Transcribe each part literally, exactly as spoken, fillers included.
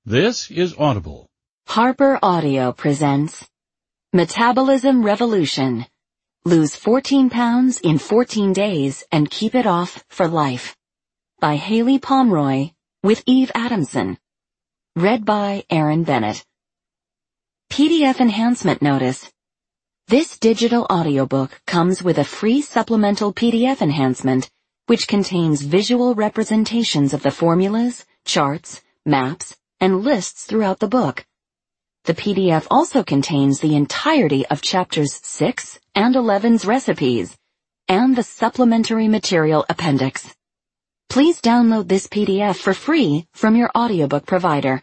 This is Audible. Harper Audio presents Metabolism Revolution. Lose fourteen pounds in fourteen days and keep it off for life. By Haley Pomeroy with Eve Adamson. Read by Aaron Bennett. P D F Enhancement Notice. This digital audiobook comes with a free supplemental P D F enhancement which contains visual representations of the formulas, charts, maps, and lists throughout the book. The P D F also contains the entirety of chapters six and eleven's recipes and the supplementary material appendix. Please download this P D F for free from your audiobook provider.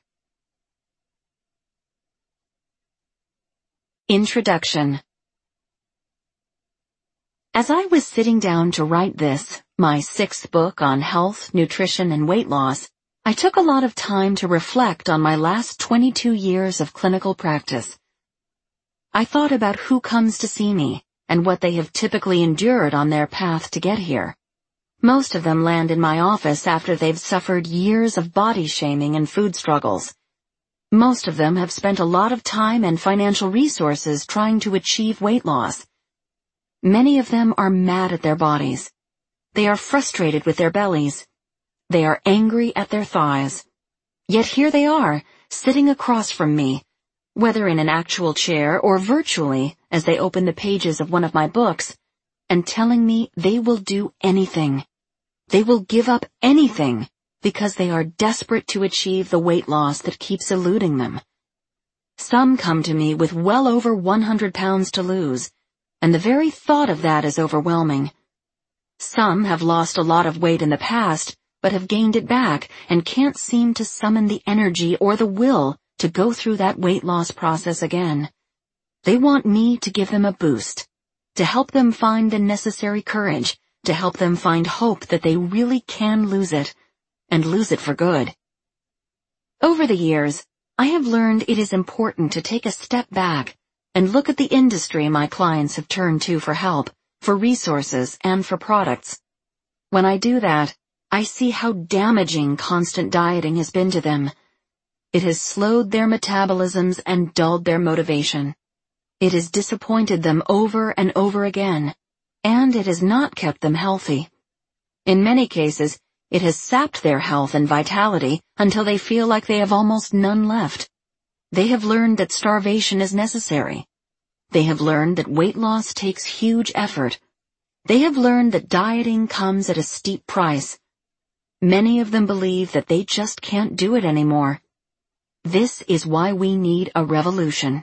Introduction. As I was sitting down to write this, my sixth book on health, nutrition, and weight loss, I took a lot of time to reflect on my last twenty-two years of clinical practice. I thought about who comes to see me and what they have typically endured on their path to get here. Most of them land in my office after they've suffered years of body shaming and food struggles. Most of them have spent a lot of time and financial resources trying to achieve weight loss. Many of them are mad at their bodies. They are frustrated with their bellies. They are angry at their thighs. Yet here they are, sitting across from me, whether in an actual chair or virtually as they open the pages of one of my books, and telling me they will do anything. They will give up anything because they are desperate to achieve the weight loss that keeps eluding them. Some come to me with well over one hundred pounds to lose, and the very thought of that is overwhelming. Some have lost a lot of weight in the past, but have gained it back and can't seem to summon the energy or the will to go through that weight loss process again. They want me to give them a boost, to help them find the necessary courage, to help them find hope that they really can lose it, and lose it for good. Over the years, I have learned it is important to take a step back and look at the industry my clients have turned to for help, for resources, and for products. When I do that, I see how damaging constant dieting has been to them. It has slowed their metabolisms and dulled their motivation. It has disappointed them over and over again, and it has not kept them healthy. In many cases, it has sapped their health and vitality until they feel like they have almost none left. They have learned that starvation is necessary. They have learned that weight loss takes huge effort. They have learned that dieting comes at a steep price. Many of them believe that they just can't do it anymore. This is why we need a revolution.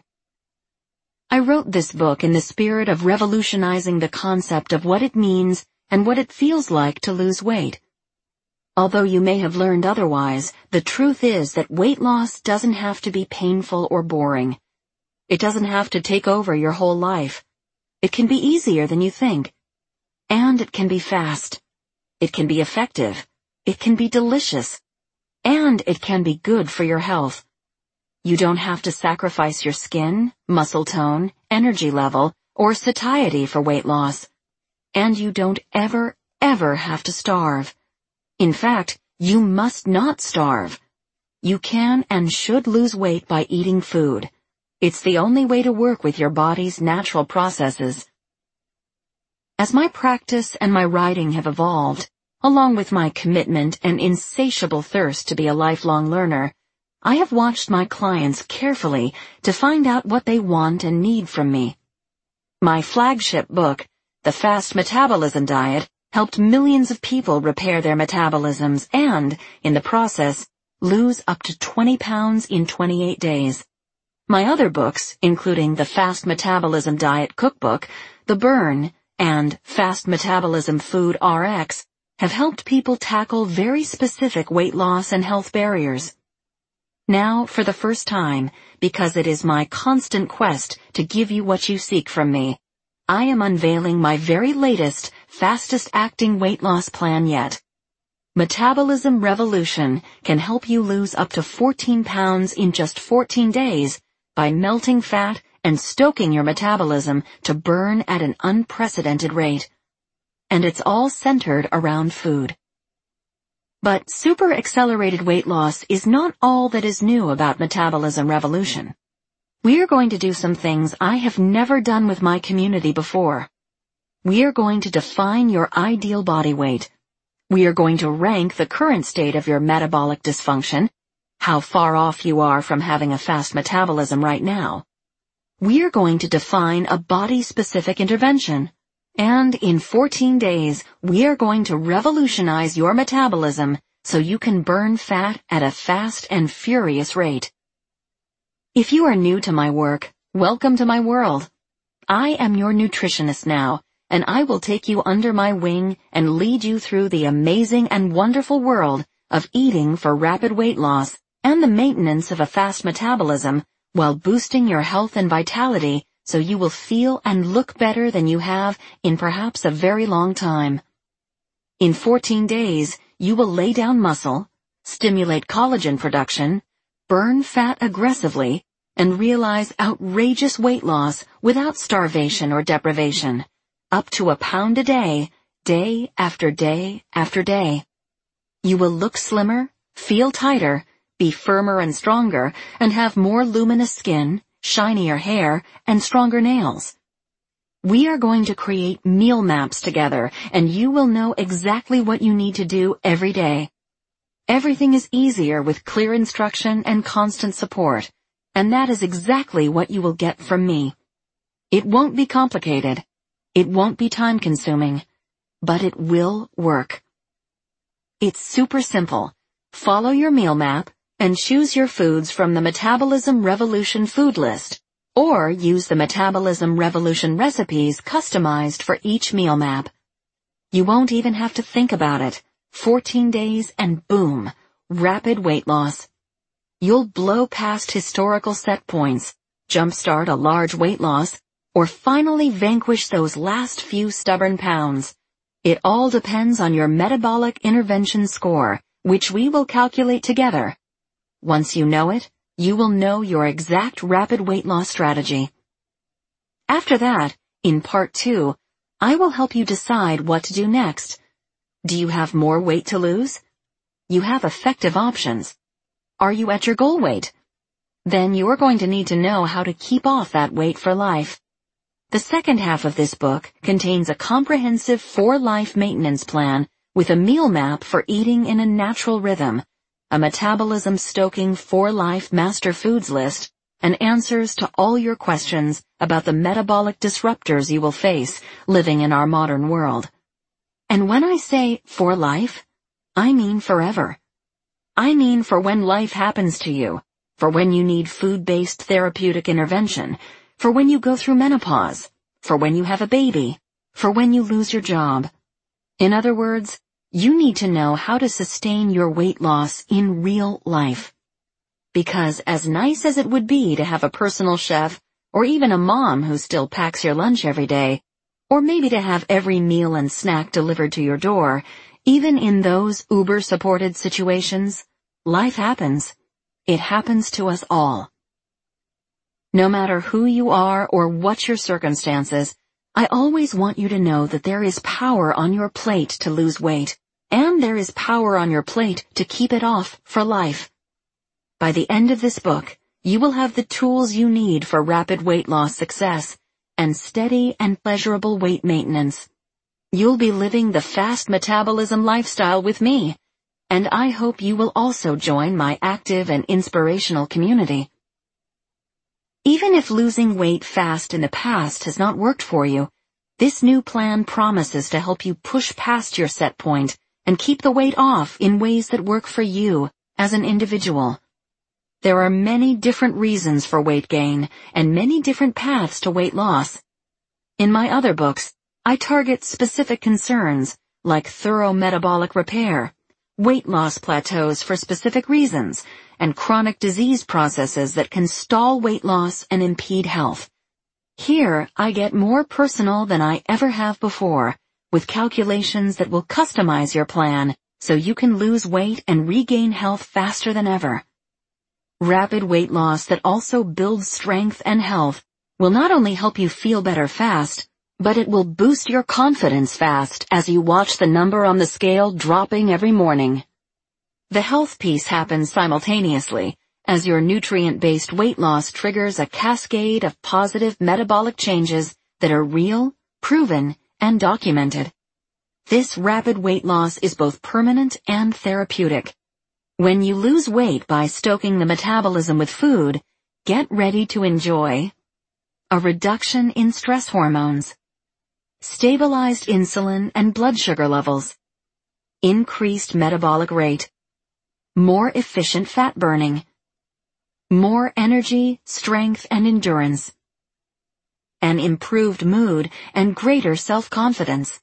I wrote this book in the spirit of revolutionizing the concept of what it means and what it feels like to lose weight. Although you may have learned otherwise, the truth is that weight loss doesn't have to be painful or boring. It doesn't have to take over your whole life. It can be easier than you think. And it can be fast. It can be effective. It can be delicious. And it can be good for your health. You don't have to sacrifice your skin, muscle tone, energy level, or satiety for weight loss. And you don't ever, ever have to starve. In fact, you must not starve. You can and should lose weight by eating food. It's the only way to work with your body's natural processes. As my practice and my writing have evolved, along with my commitment and insatiable thirst to be a lifelong learner, I have watched my clients carefully to find out what they want and need from me. My flagship book, The Fast Metabolism Diet, helped millions of people repair their metabolisms and, in the process, lose up to twenty pounds in twenty-eight days. My other books, including the Fast Metabolism Diet Cookbook, The Burn, and Fast Metabolism Food R X, have helped people tackle very specific weight loss and health barriers. Now, for the first time, because it is my constant quest to give you what you seek from me, I am unveiling my very latest, fastest-acting weight loss plan yet. Metabolism Revolution can help you lose up to fourteen pounds in just fourteen days by melting fat and stoking your metabolism to burn at an unprecedented rate. And it's all centered around food. But super accelerated weight loss is not all that is new about Metabolism Revolution. We are going to do some things I have never done with my community before. We are going to define your ideal body weight. We are going to rank the current state of your metabolic dysfunction, how far off you are from having a fast metabolism right now. We are going to define a body-specific intervention. And in fourteen days, we are going to revolutionize your metabolism so you can burn fat at a fast and furious rate. If you are new to my work, welcome to my world. I am your nutritionist now, and I will take you under my wing and lead you through the amazing and wonderful world of eating for rapid weight loss and the maintenance of a fast metabolism while boosting your health and vitality so you will feel and look better than you have in perhaps a very long time. In fourteen days, you will lay down muscle, stimulate collagen production, burn fat aggressively, and realize outrageous weight loss without starvation or deprivation, up to a pound a day, day after day after day. You will look slimmer, feel tighter, be firmer and stronger, and have more luminous skin, shinier hair, and stronger nails. We are going to create meal maps together, and you will know exactly what you need to do every day. Everything is easier with clear instruction and constant support, and that is exactly what you will get from me. It won't be complicated. It won't be time-consuming, but it will work. It's super simple. Follow your meal map and choose your foods from the Metabolism Revolution food list, or use the Metabolism Revolution recipes customized for each meal map. You won't even have to think about it. fourteen days and boom, rapid weight loss. You'll blow past historical set points, jumpstart a large weight loss, or finally vanquish those last few stubborn pounds. It all depends on your metabolic intervention score, which we will calculate together. Once you know it, you will know your exact rapid weight loss strategy. After that, in part two, I will help you decide what to do next. Do you have more weight to lose? You have effective options. Are you at your goal weight? Then you're going to need to know how to keep off that weight for life. The second half of this book contains a comprehensive for-life maintenance plan with a meal map for eating in a natural rhythm, a metabolism-stoking for-life master foods list, and answers to all your questions about the metabolic disruptors you will face living in our modern world. And when I say for life, I mean forever. I mean for when life happens to you, for when you need food-based therapeutic intervention, for when you go through menopause, for when you have a baby, for when you lose your job. In other words, you need to know how to sustain your weight loss in real life. Because as nice as it would be to have a personal chef, or even a mom who still packs your lunch every day, or maybe to have every meal and snack delivered to your door, even in those Uber-supported situations, life happens. It happens to us all. No matter who you are or what your circumstances, I always want you to know that there is power on your plate to lose weight, and there is power on your plate to keep it off for life. By the end of this book, you will have the tools you need for rapid weight loss success and steady and pleasurable weight maintenance. You'll be living the fast metabolism lifestyle with me, and I hope you will also join my active and inspirational community. Even if losing weight fast in the past has not worked for you, this new plan promises to help you push past your set point and keep the weight off in ways that work for you as an individual. There are many different reasons for weight gain and many different paths to weight loss. In my other books, I target specific concerns like thorough metabolic repair, weight loss plateaus for specific reasons, and chronic disease processes that can stall weight loss and impede health. Here, I get more personal than I ever have before, with calculations that will customize your plan so you can lose weight and regain health faster than ever. Rapid weight loss that also builds strength and health will not only help you feel better fast, but it will boost your confidence fast as you watch the number on the scale dropping every morning. The health piece happens simultaneously, as your nutrient-based weight loss triggers a cascade of positive metabolic changes that are real, proven, and documented. This rapid weight loss is both permanent and therapeutic. When you lose weight by stoking the metabolism with food, get ready to enjoy a reduction in stress hormones, stabilized insulin and blood sugar levels, increased metabolic rate, more efficient fat burning, more energy, strength, and endurance, an improved mood, and greater self-confidence.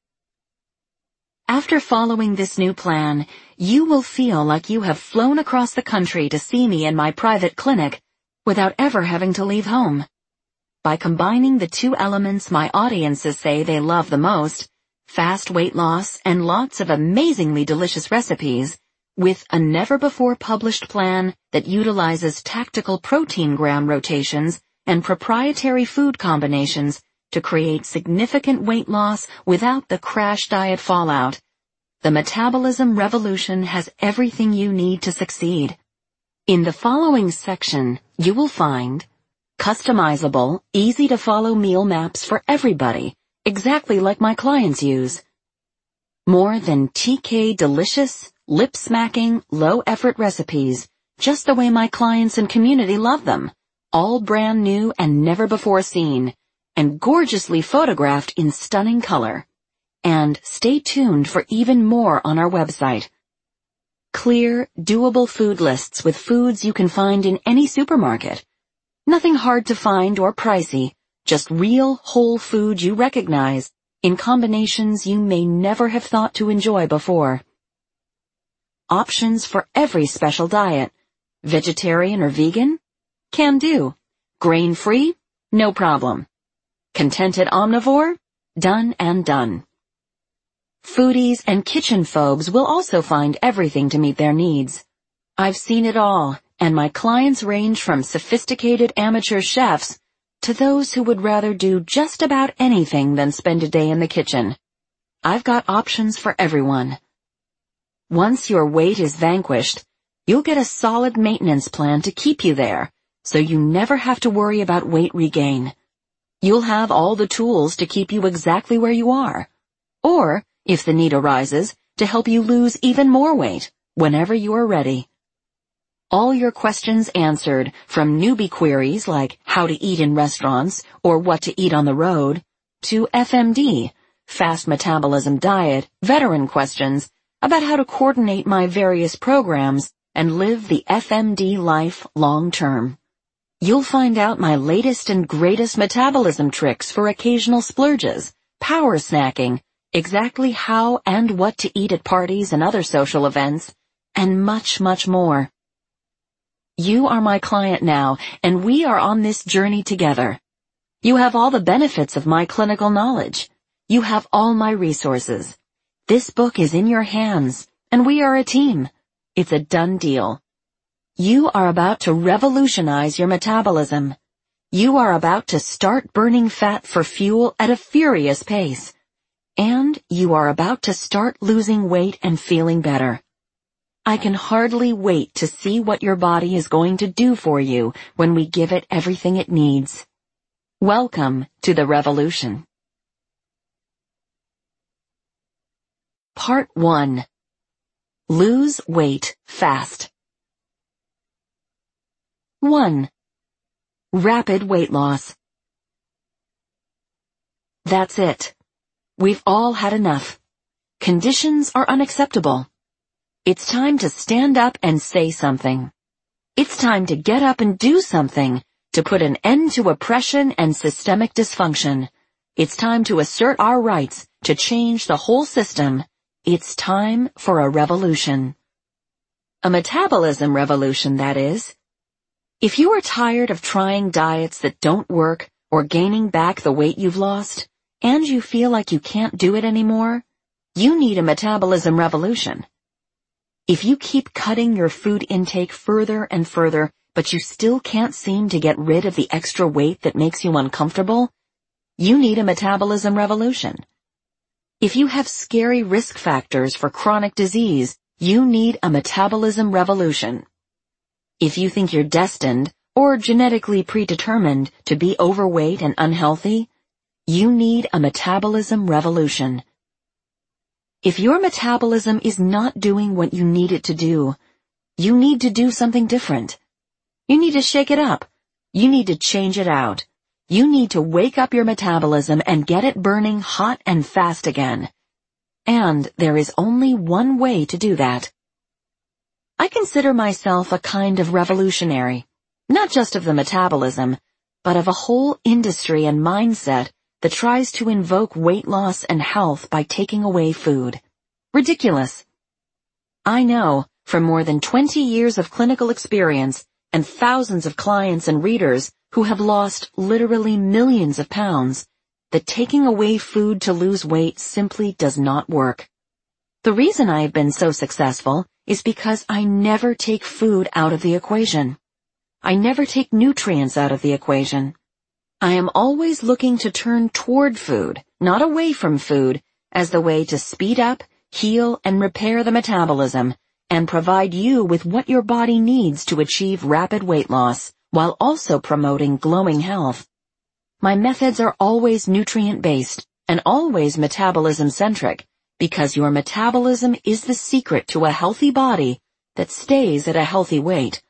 After following this new plan, you will feel like you have flown across the country to see me in my private clinic without ever having to leave home. By combining the two elements my audiences say they love the most, fast weight loss and lots of amazingly delicious recipes, with a never-before-published plan that utilizes tactical protein gram rotations and proprietary food combinations to create significant weight loss without the crash diet fallout, the Metabolism Revolution has everything you need to succeed. In the following section, you will find customizable, easy-to-follow meal maps for everybody, exactly like my clients use. More than T K delicious, lip-smacking, low-effort recipes, just the way my clients and community love them, all brand new and never before seen, and gorgeously photographed in stunning color. And stay tuned for even more on our website. Clear, doable food lists with foods you can find in any supermarket. Nothing hard to find or pricey, just real, whole food you recognize, in combinations you may never have thought to enjoy before. Options for every special diet. Vegetarian or vegan? Can do. Grain-free? No problem. Contented omnivore? Done and done. Foodies and kitchen phobes will also find everything to meet their needs. I've seen it all, and my clients range from sophisticated amateur chefs to those who would rather do just about anything than spend a day in the kitchen. I've got options for everyone. Once your weight is vanquished, you'll get a solid maintenance plan to keep you there, so you never have to worry about weight regain. You'll have all the tools to keep you exactly where you are, or, if the need arises, to help you lose even more weight whenever you are ready. All your questions answered, from newbie queries like how to eat in restaurants or what to eat on the road, to F M D, fast metabolism diet, veteran questions about how to coordinate my various programs and live the F M D life long term. You'll find out my latest and greatest metabolism tricks for occasional splurges, power snacking, exactly how and what to eat at parties and other social events, and much, much more. You are my client now, and we are on this journey together. You have all the benefits of my clinical knowledge. You have all my resources. This book is in your hands, and we are a team. It's a done deal. You are about to revolutionize your metabolism. You are about to start burning fat for fuel at a furious pace. And you are about to start losing weight and feeling better. I can hardly wait to see what your body is going to do for you when we give it everything it needs. Welcome to the revolution. Part one. Lose weight fast. one. Rapid weight loss. That's it. We've all had enough. Conditions are unacceptable. It's time to stand up and say something. It's time to get up and do something to put an end to oppression and systemic dysfunction. It's time to assert our rights, to change the whole system. It's time for a revolution. A metabolism revolution, that is. If you are tired of trying diets that don't work or gaining back the weight you've lost, and you feel like you can't do it anymore, you need a metabolism revolution. If you keep cutting your food intake further and further, but you still can't seem to get rid of the extra weight that makes you uncomfortable, you need a metabolism revolution. If you have scary risk factors for chronic disease, You need a metabolism revolution. If you think you're destined or genetically predetermined to be overweight and unhealthy, you need a metabolism revolution. If your metabolism is not doing what you need it to do, you need to do something different. You need to shake it up. You need to change it out. You need to wake up your metabolism and get it burning hot and fast again. And there is only one way to do that. I consider myself a kind of revolutionary, not just of the metabolism, but of a whole industry and mindset that tries to invoke weight loss and health by taking away food. Ridiculous. I know, from more than twenty years of clinical experience and thousands of clients and readers who have lost literally millions of pounds, that taking away food to lose weight simply does not work. The reason I have been so successful is because I never take food out of the equation. I never take nutrients out of the equation. I am always looking to turn toward food, not away from food, as the way to speed up, heal, and repair the metabolism, and provide you with what your body needs to achieve rapid weight loss, while also promoting glowing health. My methods are always nutrient-based and always metabolism-centric, because your metabolism is the secret to a healthy body that stays at a healthy weight.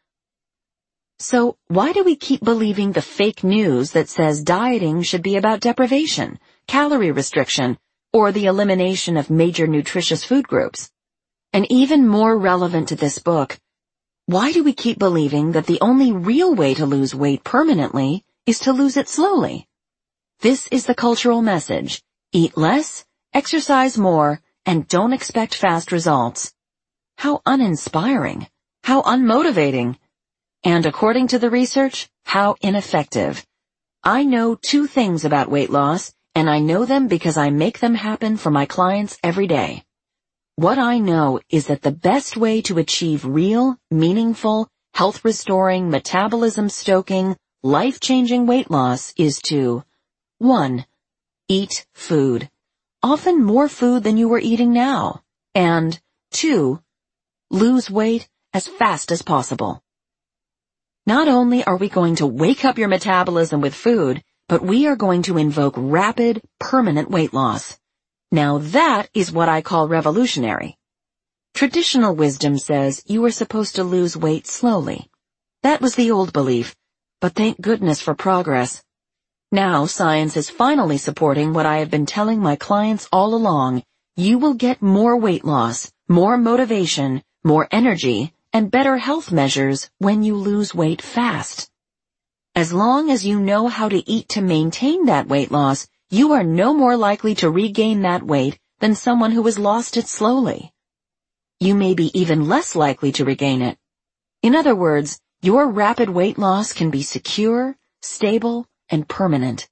So, why do we keep believing the fake news that says dieting should be about deprivation, calorie restriction, or the elimination of major nutritious food groups? And even more relevant to this book, why do we keep believing that the only real way to lose weight permanently is to lose it slowly? This is the cultural message. Eat less, exercise more, and don't expect fast results. How uninspiring. How unmotivating. And according to the research, how ineffective. I know two things about weight loss, and I know them because I make them happen for my clients every day. What I know is that the best way to achieve real, meaningful, health-restoring, metabolism-stoking, life-changing weight loss is to one. Eat food. Often more food than you are eating now. And two. Lose weight as fast as possible. Not only are we going to wake up your metabolism with food, but we are going to invoke rapid, permanent weight loss. Now that is what I call revolutionary. Traditional wisdom says you are supposed to lose weight slowly. That was the old belief, but thank goodness for progress. Now science is finally supporting what I have been telling my clients all along. You will get more weight loss, more motivation, more energy, and better health measures when you lose weight fast. As long as you know how to eat to maintain that weight loss, you are no more likely to regain that weight than someone who has lost it slowly. You may be even less likely to regain it. In other words, your rapid weight loss can be secure, stable, and permanent.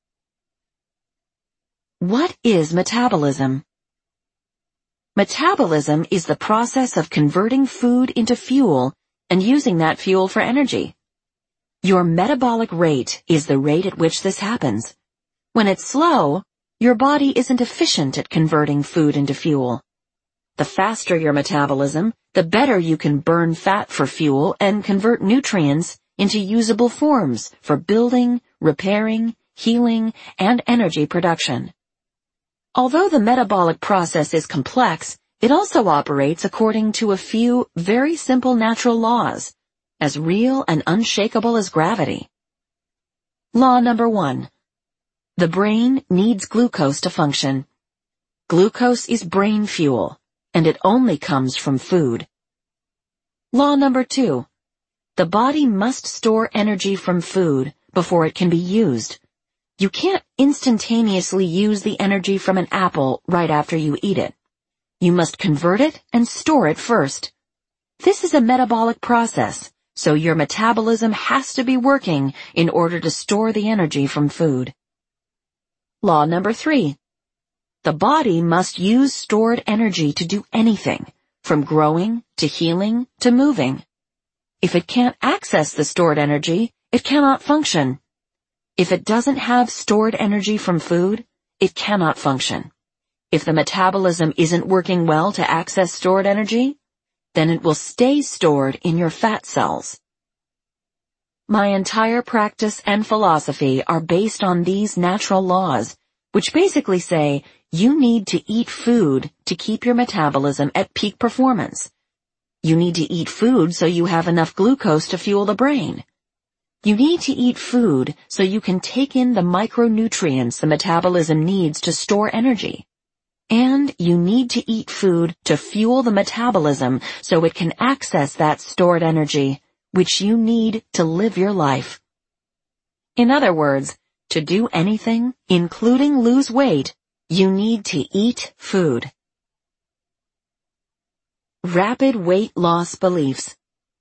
What is metabolism? Metabolism is the process of converting food into fuel and using that fuel for energy. Your metabolic rate is the rate at which this happens. When it's slow, your body isn't efficient at converting food into fuel. The faster your metabolism, the better you can burn fat for fuel and convert nutrients into usable forms for building, repairing, healing, and energy production. Although the metabolic process is complex, it also operates according to a few very simple natural laws, as real and unshakable as gravity. Law number one. The brain needs glucose to function. Glucose is brain fuel, and it only comes from food. Law number two. The body must store energy from food before it can be used. You can't instantaneously use the energy from an apple right after you eat it. You must convert it and store it first. This is a metabolic process, so your metabolism has to be working in order to store the energy from food. Law number three. The body must use stored energy to do anything, from growing to healing to moving. If it can't access the stored energy, it cannot function. If it doesn't have stored energy from food, it cannot function. If the metabolism isn't working well to access stored energy, then it will stay stored in your fat cells. My entire practice and philosophy are based on these natural laws, which basically say you need to eat food to keep your metabolism at peak performance. You need to eat food so you have enough glucose to fuel the brain. You need to eat food so you can take in the micronutrients the metabolism needs to store energy. And you need to eat food to fuel the metabolism so it can access that stored energy, which you need to live your life. In other words, to do anything, including lose weight, you need to eat food. Rapid weight loss beliefs.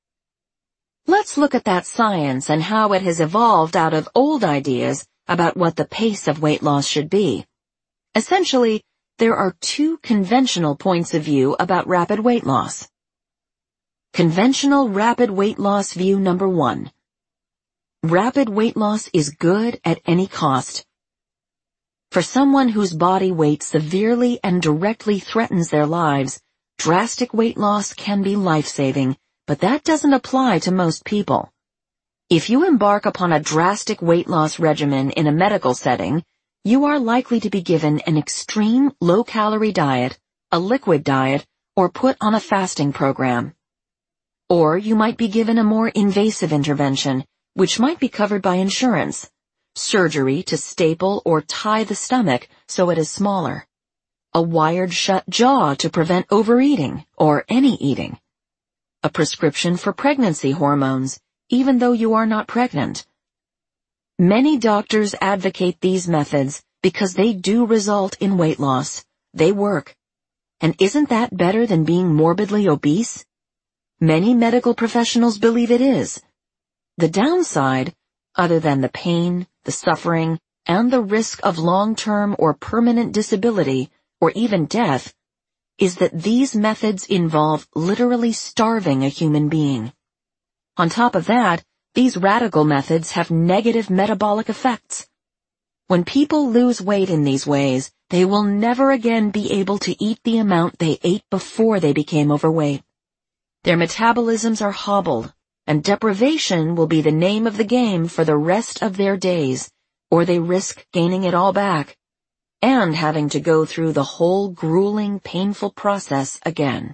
Let's look at that science and how it has evolved out of old ideas about what the pace of weight loss should be. Essentially, there are two conventional points of view about rapid weight loss. Conventional rapid weight loss view number one. Rapid weight loss is good at any cost. For someone whose body weight severely and directly threatens their lives, drastic weight loss can be life-saving, but that doesn't apply to most people. If you embark upon a drastic weight loss regimen in a medical setting, you are likely to be given an extreme low-calorie diet, a liquid diet, or put on a fasting program. Or you might be given a more invasive intervention, which might be covered by insurance, surgery to staple or tie the stomach so it is smaller, a wired-shut jaw to prevent overeating or any eating, a prescription for pregnancy hormones, even though you are not pregnant. Many doctors advocate these methods because they do result in weight loss. They work. And isn't that better than being morbidly obese? Many medical professionals believe it is. The downside, other than the pain, the suffering, and the risk of long-term or permanent disability, or even death, is that these methods involve literally starving a human being. On top of that, these radical methods have negative metabolic effects. When people lose weight in these ways, they will never again be able to eat the amount they ate before they became overweight. Their metabolisms are hobbled, and deprivation will be the name of the game for the rest of their days, or they risk gaining it all back, and having to go through the whole grueling, painful process again.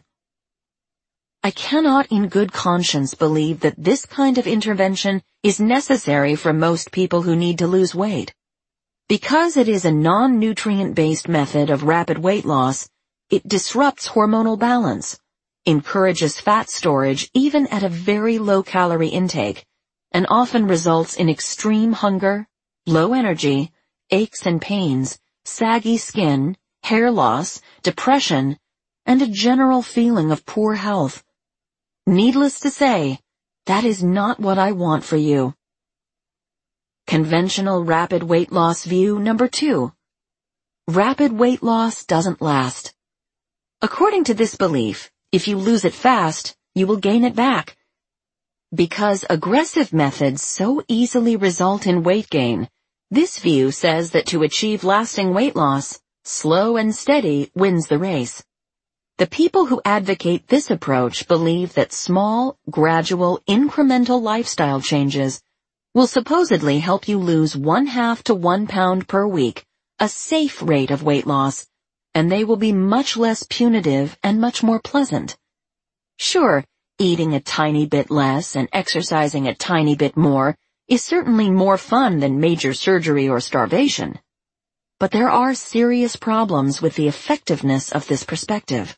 I cannot in good conscience believe that this kind of intervention is necessary for most people who need to lose weight. Because it is a non-nutrient-based method of rapid weight loss, it disrupts hormonal balance, encourages fat storage even at a very low-calorie intake, and often results in extreme hunger, low energy, aches and pains, saggy skin, hair loss, depression, and a general feeling of poor health. Needless to say, that is not what I want for you. Conventional rapid weight loss view number two. Rapid weight loss doesn't last. According to this belief, if you lose it fast, you will gain it back. Because aggressive methods so easily result in weight gain, this view says that to achieve lasting weight loss, slow and steady wins the race. The people who advocate this approach believe that small, gradual, incremental lifestyle changes will supposedly help you lose one half to one pound per week, a safe rate of weight loss, and they will be much less punitive and much more pleasant. Sure, eating a tiny bit less and exercising a tiny bit more is certainly more fun than major surgery or starvation. But there are serious problems with the effectiveness of this perspective.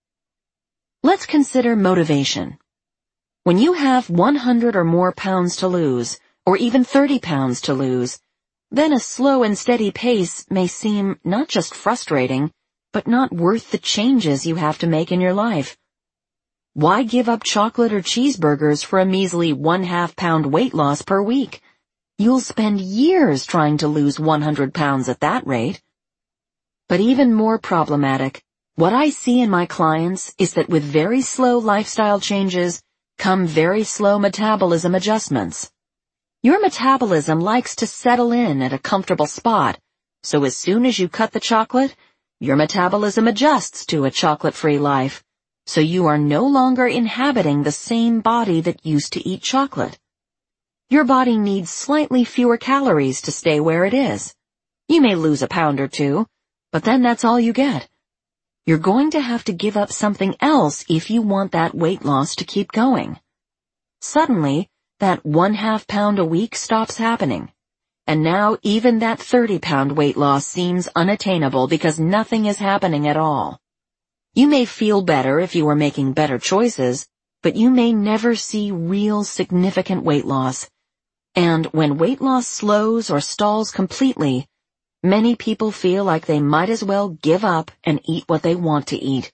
Let's consider motivation. When you have one hundred or more pounds to lose, or even thirty pounds to lose, then a slow and steady pace may seem not just frustrating, but not worth the changes you have to make in your life. Why give up chocolate or cheeseburgers for a measly one-half pound weight loss per week? You'll spend years trying to lose one hundred pounds at that rate. But even more problematic, what I see in my clients is that with very slow lifestyle changes come very slow metabolism adjustments. Your metabolism likes to settle in at a comfortable spot, so as soon as you cut the chocolate, your metabolism adjusts to a chocolate-free life, so you are no longer inhabiting the same body that used to eat chocolate. Your body needs slightly fewer calories to stay where it is. You may lose a pound or two, but then that's all you get. You're going to have to give up something else if you want that weight loss to keep going. Suddenly, that one half pound a week stops happening. And now even that thirty pound weight loss seems unattainable because nothing is happening at all. You may feel better if you are making better choices, but you may never see real significant weight loss. And when weight loss slows or stalls completely, many people feel like they might as well give up and eat what they want to eat.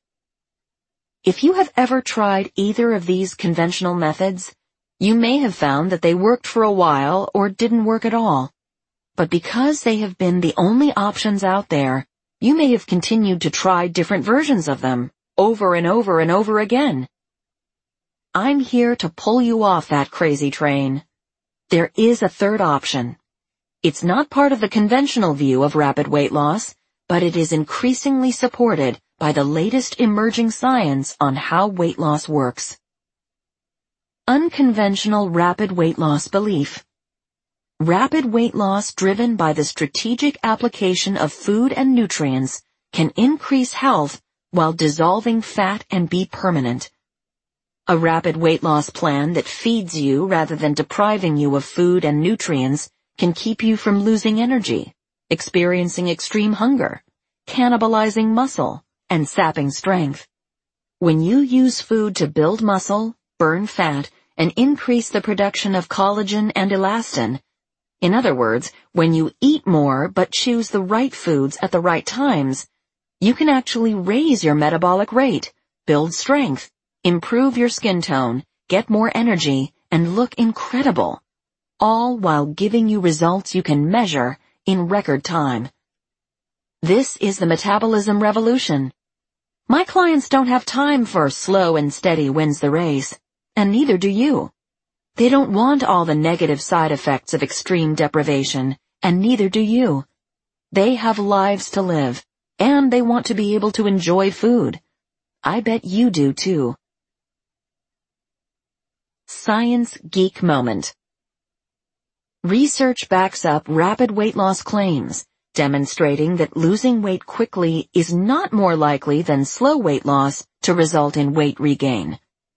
If you have ever tried either of these conventional methods, you may have found that they worked for a while or didn't work at all. But because they have been the only options out there, you may have continued to try different versions of them, over and over and over again. I'm here to pull you off that crazy train. There is a third option. It's not part of the conventional view of rapid weight loss, but it is increasingly supported by the latest emerging science on how weight loss works. Unconventional rapid weight loss belief. Rapid weight loss driven by the strategic application of food and nutrients can increase health while dissolving fat and be permanent. A rapid weight loss plan that feeds you rather than depriving you of food and nutrients can keep you from losing energy, experiencing extreme hunger, cannibalizing muscle, and sapping strength. When you use food to build muscle, burn fat, and increase the production of collagen and elastin, in other words, when you eat more but choose the right foods at the right times, you can actually raise your metabolic rate, build strength, improve your skin tone, get more energy, and look incredible, all while giving you results you can measure in record time. This is the metabolism revolution. My clients don't have time for slow and steady wins the race, and neither do you. They don't want all the negative side effects of extreme deprivation, and neither do you. They have lives to live, and they want to be able to enjoy food. I bet you do too. Science Geek Moment. Research backs up rapid weight loss claims, demonstrating that losing weight quickly is not more likely than slow weight loss to result in weight regain.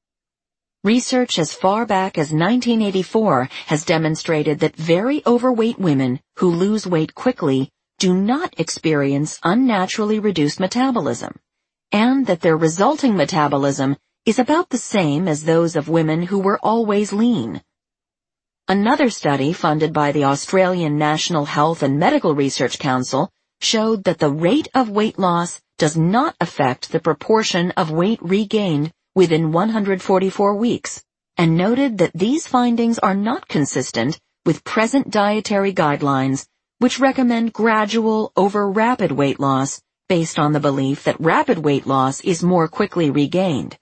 Research as far back as nineteen eighty-four has demonstrated that very overweight women who lose weight quickly do not experience unnaturally reduced metabolism, and that their resulting metabolism is about the same as those of women who were always lean. Another study funded by the Australian National Health and Medical Research Council showed that the rate of weight loss does not affect the proportion of weight regained within one hundred forty-four weeks, and noted that these findings are not consistent with present dietary guidelines, which recommend gradual over rapid weight loss based on the belief that rapid weight loss is more quickly regained.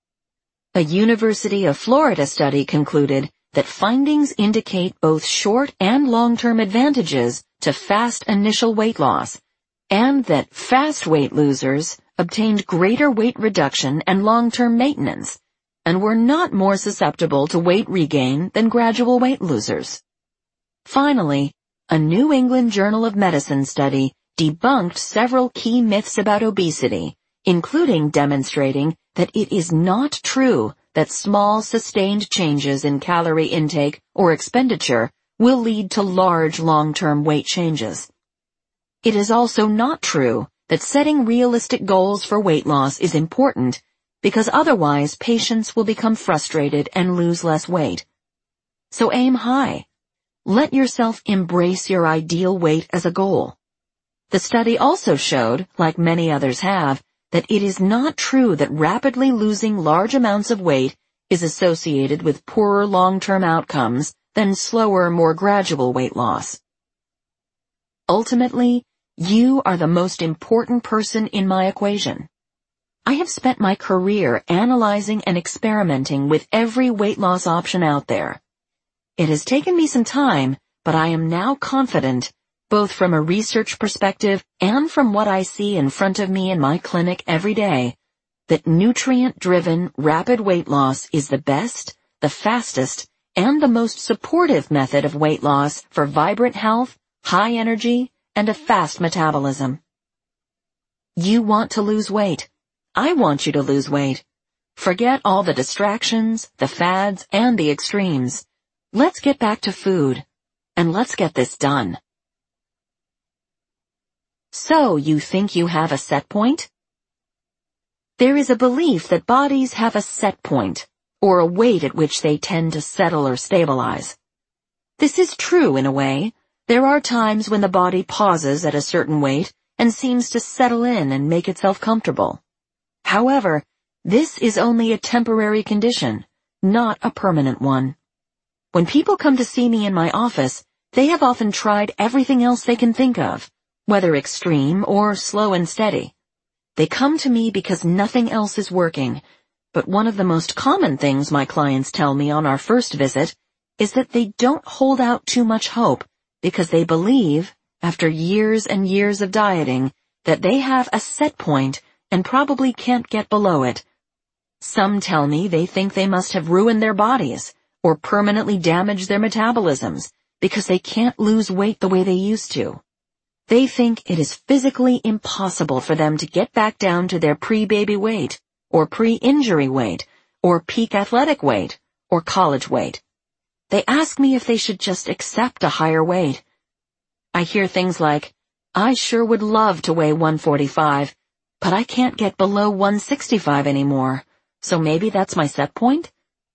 A University of Florida study concluded that findings indicate both short and long-term advantages to fast initial weight loss, and that fast weight losers obtained greater weight reduction and long-term maintenance, and were not more susceptible to weight regain than gradual weight losers. Finally, a New England Journal of Medicine study debunked several key myths about obesity, including demonstrating that it is not true that small sustained changes in calorie intake or expenditure will lead to large long-term weight changes. It is also not true that setting realistic goals for weight loss is important, because otherwise patients will become frustrated and lose less weight. So aim high. Let yourself embrace your ideal weight as a goal. The study also showed, like many others have, that it is not true that rapidly losing large amounts of weight is associated with poorer long-term outcomes than slower, more gradual weight loss. Ultimately, you are the most important person in my equation. I have spent my career analyzing and experimenting with every weight loss option out there. It has taken me some time, but I am now confident, both from a research perspective and from what I see in front of me in my clinic every day, that nutrient-driven, rapid weight loss is the best, the fastest, and the most supportive method of weight loss for vibrant health, high energy, and a fast metabolism. You want to lose weight. I want you to lose weight. Forget all the distractions, the fads, and the extremes. Let's get back to food, and let's get this done. So, you think you have a set point? There is a belief that bodies have a set point, or a weight at which they tend to settle or stabilize. This is true in a way. There are times when the body pauses at a certain weight and seems to settle in and make itself comfortable. However, this is only a temporary condition, not a permanent one. When people come to see me in my office, they have often tried everything else they can think of, whether extreme or slow and steady. They come to me because nothing else is working, but one of the most common things my clients tell me on our first visit is that they don't hold out too much hope because they believe, after years and years of dieting, that they have a set point and probably can't get below it. Some tell me they think they must have ruined their bodies or permanently damaged their metabolisms because they can't lose weight the way they used to. They think it is physically impossible for them to get back down to their pre-baby weight, or pre-injury weight, or peak athletic weight, or college weight. They ask me if they should just accept a higher weight. I hear things like, I sure would love to weigh one forty-five, but I can't get below one sixty-five anymore, so maybe that's my set point?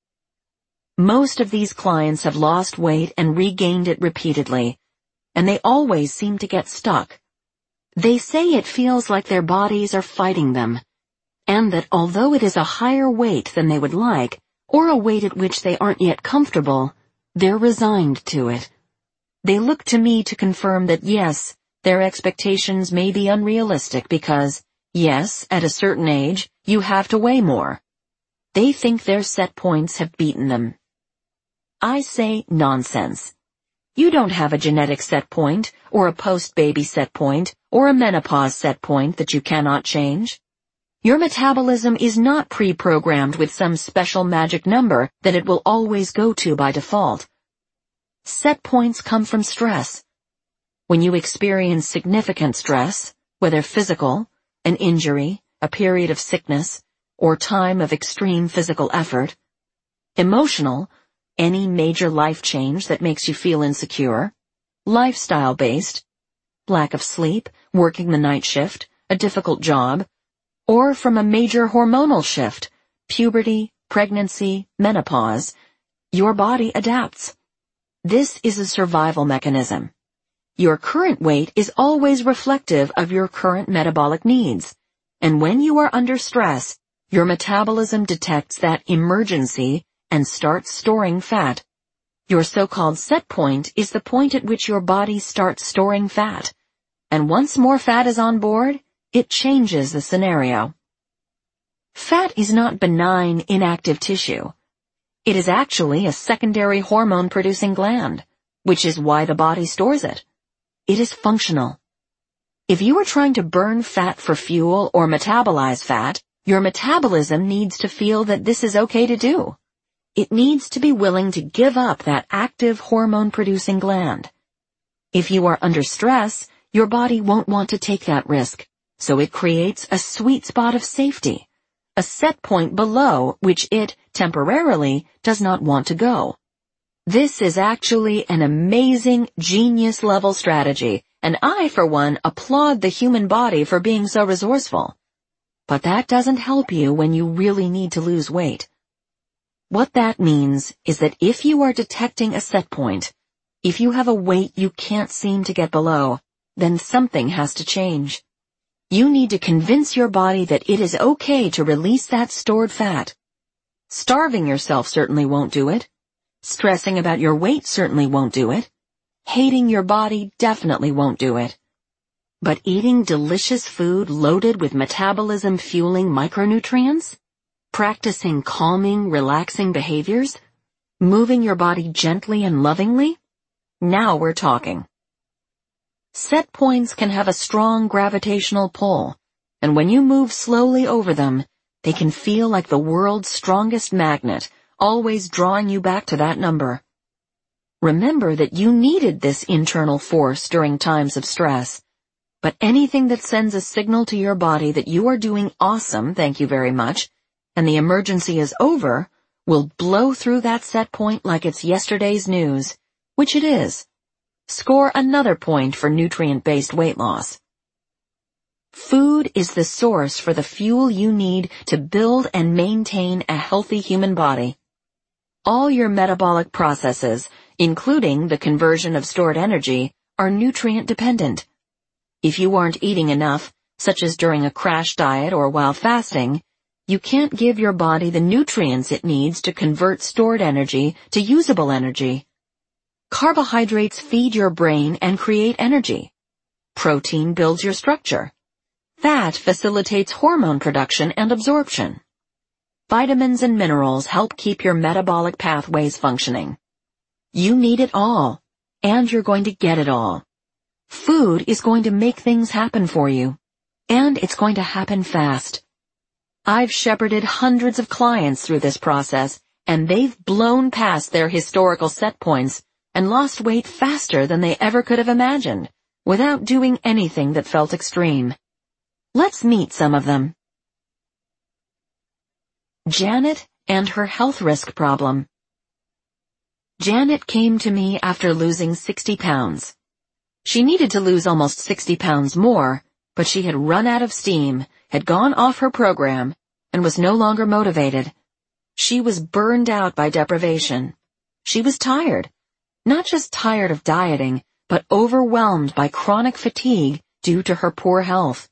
Most of these clients have lost weight and regained it repeatedly, and they always seem to get stuck. They say it feels like their bodies are fighting them, and that although it is a higher weight than they would like, or a weight at which they aren't yet comfortable, they're resigned to it. They look to me to confirm that yes, their expectations may be unrealistic because, yes, at a certain age, you have to weigh more. They think their set points have beaten them. I say nonsense. You don't have a genetic set point, or a post-baby set point, or a menopause set point that you cannot change. Your metabolism is not pre-programmed with some special magic number that it will always go to by default. Set points come from stress. When you experience significant stress, whether physical, an injury, a period of sickness, or time of extreme physical effort, emotional, any major life change that makes you feel insecure, lifestyle-based, lack of sleep, working the night shift, a difficult job, or from a major hormonal shift, puberty, pregnancy, menopause, your body adapts. This is a survival mechanism. Your current weight is always reflective of your current metabolic needs, and when you are under stress, your metabolism detects that emergency and starts storing fat. Your so-called set point is the point at which your body starts storing fat, and once more fat is on board, it changes the scenario. Fat is not benign, inactive tissue. It is actually a secondary hormone-producing gland, which is why the body stores it. It is functional. If you are trying to burn fat for fuel or metabolize fat, your metabolism needs to feel that this is okay to do. It needs to be willing to give up that active hormone-producing gland. If you are under stress, your body won't want to take that risk, so it creates a sweet spot of safety, a set point below which it, temporarily, does not want to go. This is actually an amazing, genius-level strategy, and I, for one, applaud the human body for being so resourceful. But that doesn't help you when you really need to lose weight. What that means is that if you are detecting a set point, if you have a weight you can't seem to get below, then something has to change. You need to convince your body that it is okay to release that stored fat. Starving yourself certainly won't do it. Stressing about your weight certainly won't do it. Hating your body definitely won't do it. But eating delicious food loaded with metabolism-fueling micronutrients? Practicing calming, relaxing behaviors? Moving your body gently and lovingly? Now we're talking. Set points can have a strong gravitational pull, and when you move slowly over them, They can feel like the world's strongest magnet, always drawing you back to that number. Remember that you needed this internal force during times of stress. But anything that sends a signal to your body that you are doing awesome, thank you very much, and the emergency is over, will blow through that set point like it's yesterday's news, which it is. Score another point for nutrient-based weight loss. Food is the source for the fuel you need to build and maintain a healthy human body. All your metabolic processes, including the conversion of stored energy, are nutrient-dependent. If you aren't eating enough, such as during a crash diet or while fasting, you can't give your body the nutrients it needs to convert stored energy to usable energy. Carbohydrates feed your brain and create energy. Protein builds your structure. Fat facilitates hormone production and absorption. Vitamins and minerals help keep your metabolic pathways functioning. You need it all, and you're going to get it all. Food is going to make things happen for you, and it's going to happen fast. I've shepherded hundreds of clients through this process, and they've blown past their historical set points and lost weight faster than they ever could have imagined, without doing anything that felt extreme. Let's meet some of them. Janet and her health risk problem. Janet came to me after losing sixty pounds. She needed to lose almost sixty pounds more, but she had run out of steam, had gone off her program, and was no longer motivated. She was burned out by deprivation. She was tired. Not just tired of dieting, but overwhelmed by chronic fatigue due to her poor health.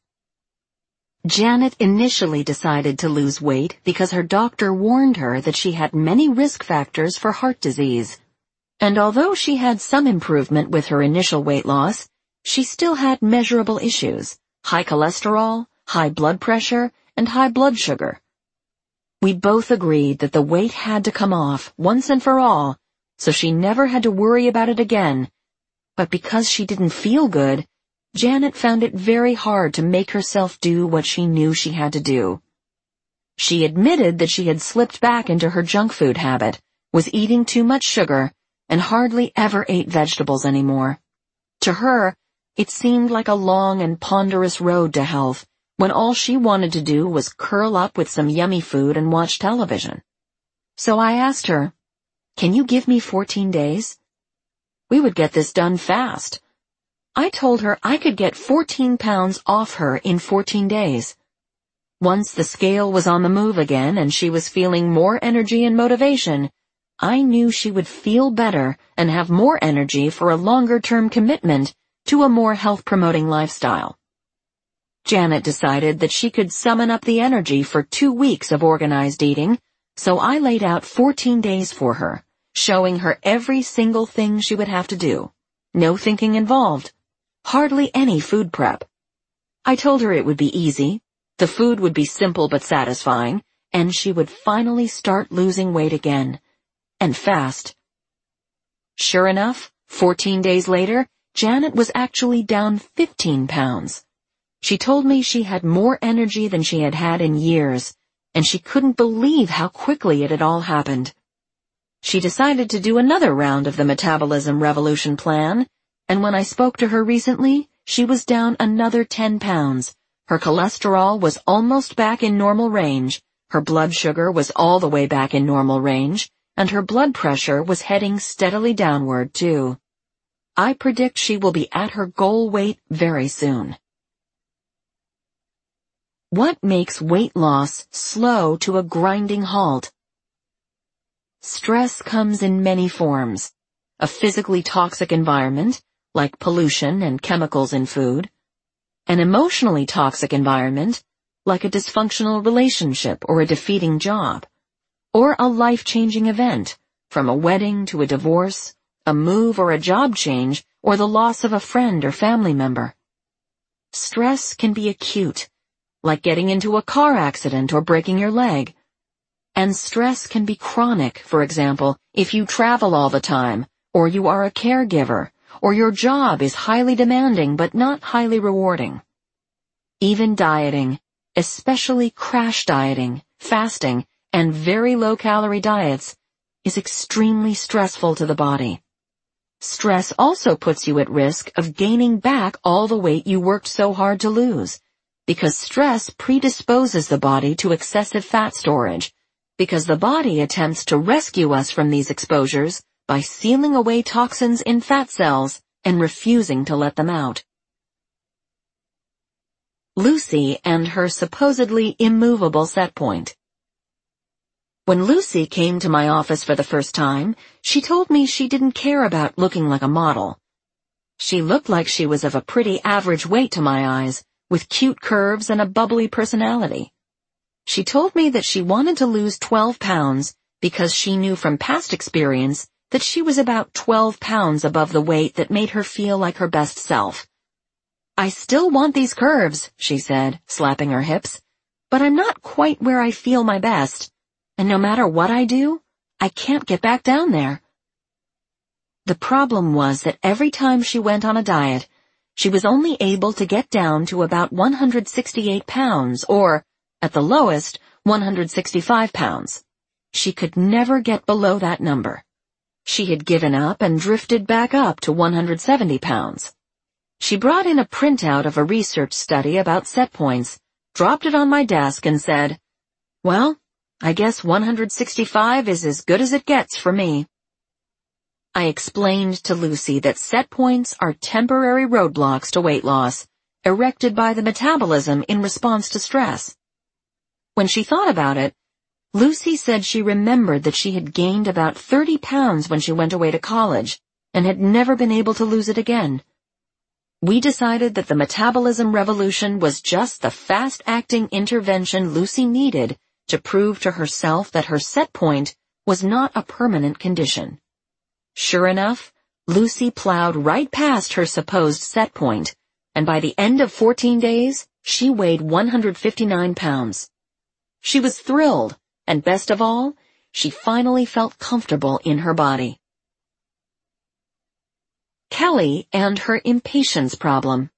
Janet initially decided to lose weight because her doctor warned her that she had many risk factors for heart disease. And although she had some improvement with her initial weight loss, she still had measurable issues: high cholesterol, high blood pressure, and high blood sugar. We both agreed that the weight had to come off once and for all, so she never had to worry about it again. But because she didn't feel good, Janet found it very hard to make herself do what she knew she had to do. She admitted that she had slipped back into her junk food habit, was eating too much sugar, and hardly ever ate vegetables anymore. To her, it seemed like a long and ponderous road to health, when all she wanted to do was curl up with some yummy food and watch television. So I asked her, "Can you give me fourteen days? We would get this done fast." I told her I could get fourteen pounds off her in fourteen days. Once the scale was on the move again and she was feeling more energy and motivation, I knew she would feel better and have more energy for a longer-term commitment to a more health-promoting lifestyle. Janet decided that she could summon up the energy for two weeks of organized eating, so I laid out fourteen days for her, showing her every single thing she would have to do. No thinking involved. Hardly any food prep. I told her it would be easy, the food would be simple but satisfying, and she would finally start losing weight again. And fast. Sure enough, fourteen days later, Janet was actually down fifteen pounds. She told me she had more energy than she had had in years, and she couldn't believe how quickly it had all happened. She decided to do another round of the Metabolism Revolution plan, and when I spoke to her recently, she was down another ten pounds. Her cholesterol was almost back in normal range, her blood sugar was all the way back in normal range, and her blood pressure was heading steadily downward, too. I predict she will be at her goal weight very soon. What makes weight loss slow to a grinding halt? Stress comes in many forms. A physically toxic environment, like pollution and chemicals in food. An emotionally toxic environment, like a dysfunctional relationship or a defeating job. Or a life-changing event, from a wedding to a divorce, a move or a job change, or the loss of a friend or family member. Stress can be acute, like getting into a car accident or breaking your leg. And stress can be chronic, for example, if you travel all the time, or you are a caregiver, or your job is highly demanding but not highly rewarding. Even dieting, especially crash dieting, fasting, and very low-calorie diets is extremely stressful to the body. Stress also puts you at risk of gaining back all the weight you worked so hard to lose, because stress predisposes the body to excessive fat storage, because the body attempts to rescue us from these exposures by sealing away toxins in fat cells and refusing to let them out. Lucy and her supposedly immovable set point. When Lucy came to my office for the first time, she told me she didn't care about looking like a model. She looked like she was of a pretty average weight to my eyes, with cute curves and a bubbly personality. She told me that she wanted to lose twelve pounds because she knew from past experience that she was about twelve pounds above the weight that made her feel like her best self. "I still want these curves," she said, slapping her hips, "but I'm not quite where I feel my best. And no matter what I do, I can't get back down there." The problem was that every time she went on a diet, she was only able to get down to about one hundred sixty-eight pounds, or, at the lowest, one hundred sixty-five pounds. She could never get below that number. She had given up and drifted back up to one hundred seventy pounds. She brought in a printout of a research study about set points, dropped it on my desk, and said, "Well, I guess one hundred sixty-five is as good as it gets for me." I explained to Lucy that set points are temporary roadblocks to weight loss, erected by the metabolism in response to stress. When she thought about it, Lucy said she remembered that she had gained about thirty pounds when she went away to college, and had never been able to lose it again. We decided that the metabolism revolution was just the fast-acting intervention Lucy needed to prove to herself that her set point was not a permanent condition. Sure enough, Lucy plowed right past her supposed set point, and by the end of fourteen days, she weighed one hundred fifty-nine pounds. She was thrilled, and best of all, she finally felt comfortable in her body. Kelly and her impatience problem.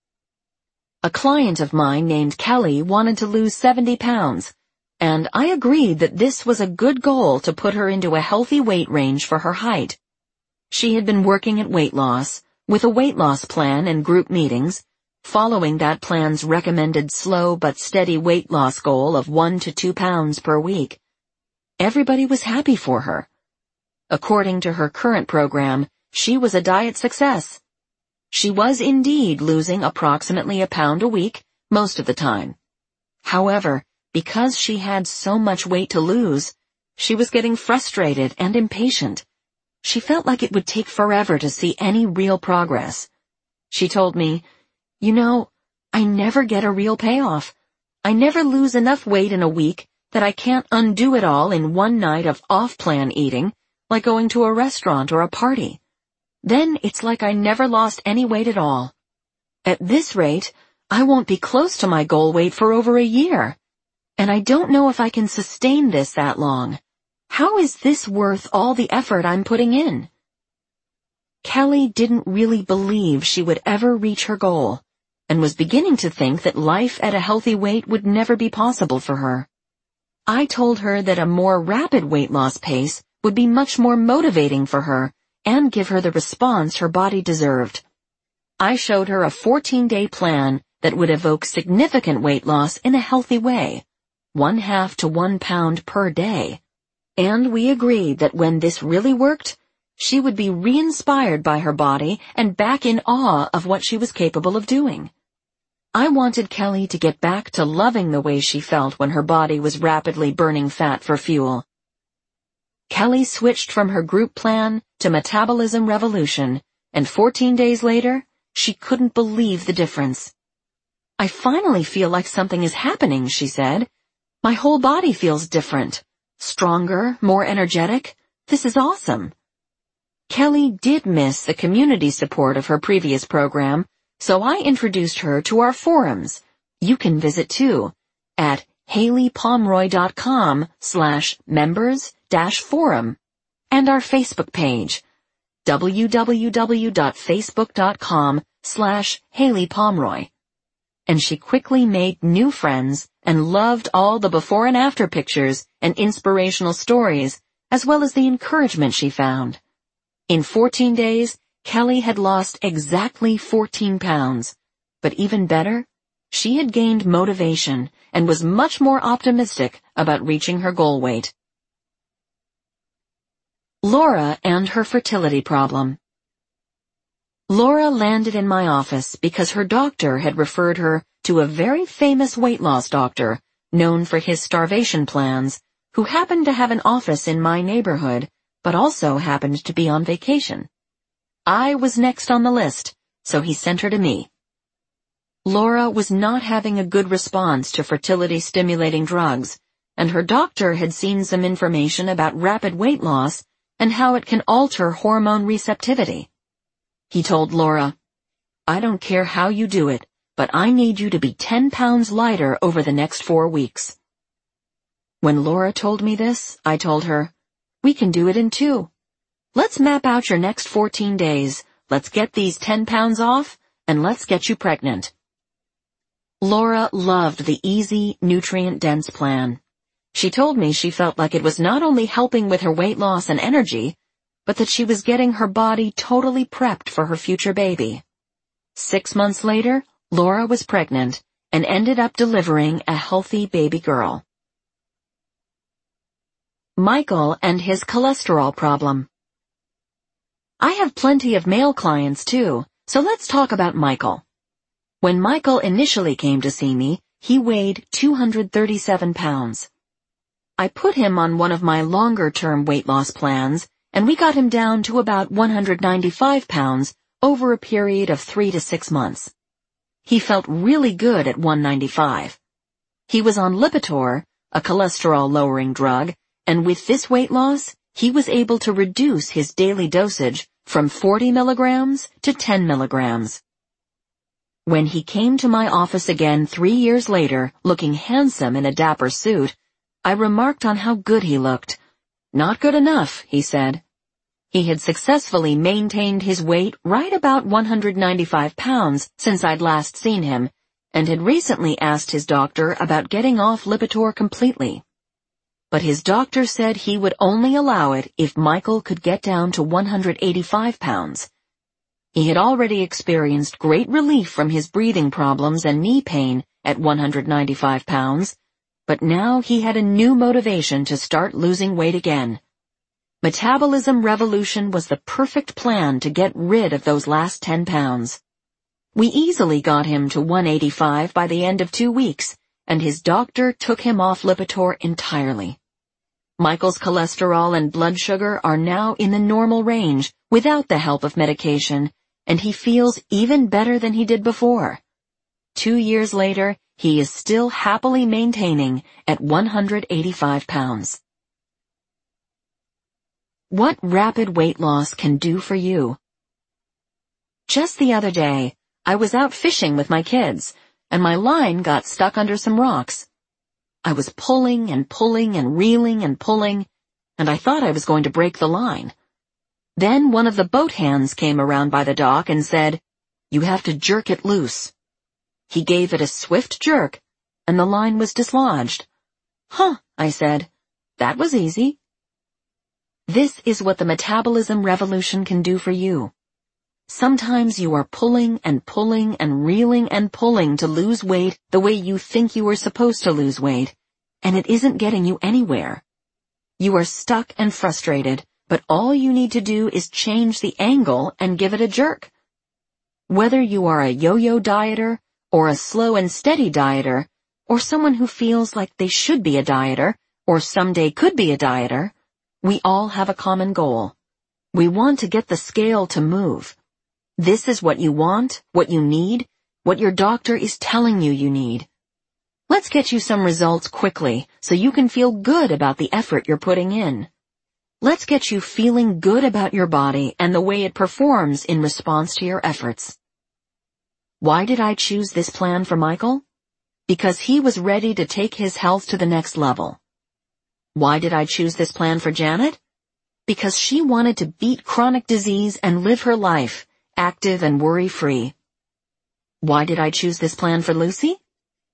A client of mine named Kelly wanted to lose seventy pounds, and I agreed that this was a good goal to put her into a healthy weight range for her height. She had been working at weight loss, with a weight loss plan and group meetings, following that plan's recommended slow but steady weight loss goal of one to two pounds per week. Everybody was happy for her. According to her current program, she was a diet success. She was indeed losing approximately a pound a week, most of the time. However, because she had so much weight to lose, she was getting frustrated and impatient. She felt like it would take forever to see any real progress. She told me, "You know, I never get a real payoff. I never lose enough weight in a week that I can't undo it all in one night of off-plan eating, like going to a restaurant or a party. Then it's like I never lost any weight at all. At this rate, I won't be close to my goal weight for over a year. And I don't know if I can sustain this that long. How is this worth all the effort I'm putting in?" Kelly didn't really believe she would ever reach her goal, and was beginning to think that life at a healthy weight would never be possible for her. I told her that a more rapid weight loss pace would be much more motivating for her and give her the response her body deserved. I showed her a fourteen-day plan that would evoke significant weight loss in a healthy way, one half to one pound per day. And we agreed that when this really worked, she would be re-inspired by her body and back in awe of what she was capable of doing. I wanted Kelly to get back to loving the way she felt when her body was rapidly burning fat for fuel. Kelly switched from her group plan to Metabolism Revolution, and fourteen days later, she couldn't believe the difference. "I finally feel like something is happening," she said. "My whole body feels different. Stronger, more energetic. This is awesome." Kelly did miss the community support of her previous program, so I introduced her to our forums. You can visit too, at haleypomeroy.com slash members dash forum, and our Facebook page, www.facebook.com slash haleypomeroy. And she quickly made new friends and loved all the before and after pictures and inspirational stories, as well as the encouragement she found. In fourteen days, Kelly had lost exactly fourteen pounds, but even better, she had gained motivation and was much more optimistic about reaching her goal weight. Laura and her fertility problem. Laura landed in my office because her doctor had referred her to a very famous weight loss doctor, known for his starvation plans, who happened to have an office in my neighborhood, but also happened to be on vacation. I was next on the list, so he sent her to me. Laura was not having a good response to fertility-stimulating drugs, and her doctor had seen some information about rapid weight loss and how it can alter hormone receptivity. He told Laura, "I don't care how you do it, but I need you to be ten pounds lighter over the next four weeks. When Laura told me this, I told her, "We can do it in two. Let's map out your next fourteen days, let's get these ten pounds off, and let's get you pregnant." Laura loved the easy, nutrient-dense plan. She told me she felt like it was not only helping with her weight loss and energy, but that she was getting her body totally prepped for her future baby. Six months later, Laura was pregnant and ended up delivering a healthy baby girl. Michael and his cholesterol problem. I have plenty of male clients too, so let's talk about Michael. When Michael initially came to see me, he weighed two hundred thirty-seven pounds. I put him on one of my longer-term weight loss plans, and we got him down to about one hundred ninety-five pounds over a period of three to six months. He felt really good at one ninety-five. He was on Lipitor, a cholesterol-lowering drug, and with this weight loss, he was able to reduce his daily dosage from forty milligrams to ten milligrams. When he came to my office again three years later, looking handsome in a dapper suit, I remarked on how good he looked. "Not good enough," he said. He had successfully maintained his weight right about one hundred ninety-five pounds since I'd last seen him, and had recently asked his doctor about getting off Lipitor completely. But his doctor said he would only allow it if Michael could get down to one hundred eighty-five pounds. He had already experienced great relief from his breathing problems and knee pain at one hundred ninety-five pounds, but now he had a new motivation to start losing weight again. Metabolism Revolution was the perfect plan to get rid of those last ten pounds. We easily got him to one eighty-five by the end of two weeks, and his doctor took him off Lipitor entirely. Michael's cholesterol and blood sugar are now in the normal range without the help of medication, and he feels even better than he did before. Two years later, he is still happily maintaining at one hundred eighty-five pounds. What rapid weight loss can do for you. Just the other day, I was out fishing with my kids, and my line got stuck under some rocks. I was pulling and pulling and reeling and pulling, and I thought I was going to break the line. Then one of the boat hands came around by the dock and said, "You have to jerk it loose." He gave it a swift jerk, and the line was dislodged. "Huh," I said. "That was easy." This is what the Metabolism Revolution can do for you. Sometimes you are pulling and pulling and reeling and pulling to lose weight the way you think you are supposed to lose weight, and it isn't getting you anywhere. You are stuck and frustrated, but all you need to do is change the angle and give it a jerk. Whether you are a yo-yo dieter, or a slow and steady dieter, or someone who feels like they should be a dieter, or someday could be a dieter, we all have a common goal. We want to get the scale to move. This is what you want, what you need, what your doctor is telling you you need. Let's get you some results quickly so you can feel good about the effort you're putting in. Let's get you feeling good about your body and the way it performs in response to your efforts. Why did I choose this plan for Michael? Because he was ready to take his health to the next level. Why did I choose this plan for Janet? Because she wanted to beat chronic disease and live her life, active and worry-free. Why did I choose this plan for Lucy?